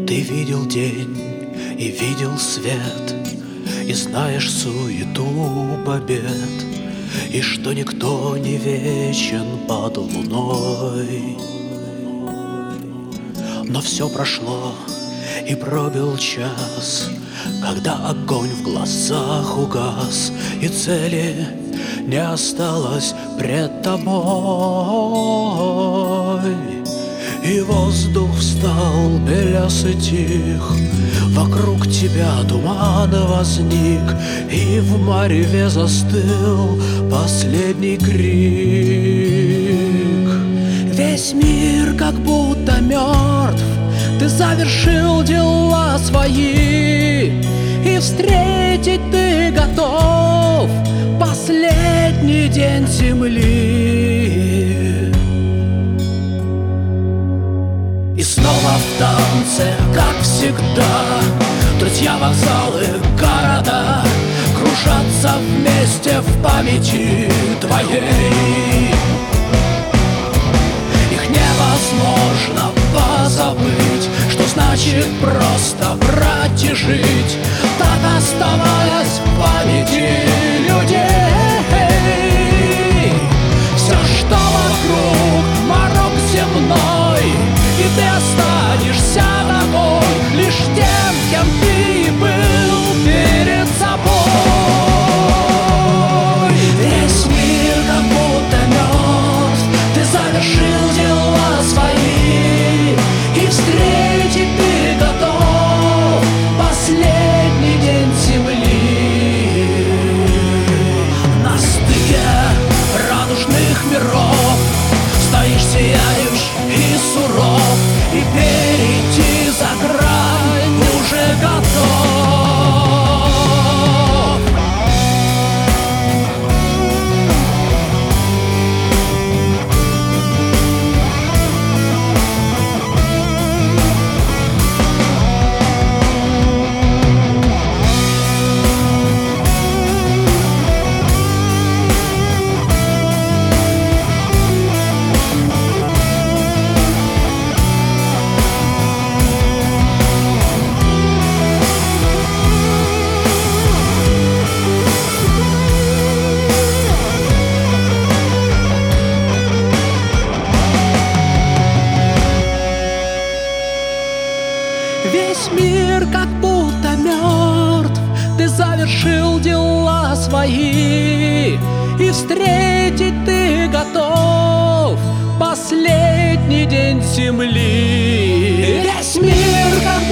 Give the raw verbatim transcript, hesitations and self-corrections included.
Ты видел день и видел свет, и знаешь суету побед, и что никто не вечен под луной. Но все прошло, и пробил час, когда огонь в глазах угас, и цели не осталось пред тобой. И воздух встал белесый тих, вокруг тебя туман возник, и в мареве застыл последний крик. Весь мир как будто мертв, ты завершил дела свои, и встретить ты готов последний день земли. И снова в танце, как всегда, друзья, вокзалы, города кружатся вместе в памяти твоей. Их невозможно позабыть, что значит просто брать и жить, так оставаясь в памяти людей. Все, что вокруг, морок земной, и ты останешься такой лишь тем, кем ты был перед собой. Весь мир как будто мертв, ты завершил дела свои, и встретить ты готов последний день земли. На стыке радужных миров стоишь сияющий и суров, и перейти за грань уже готов. Весь мир как будто мертв, ты завершил дела свои, и встретить ты готов последний день земли. Весь мир как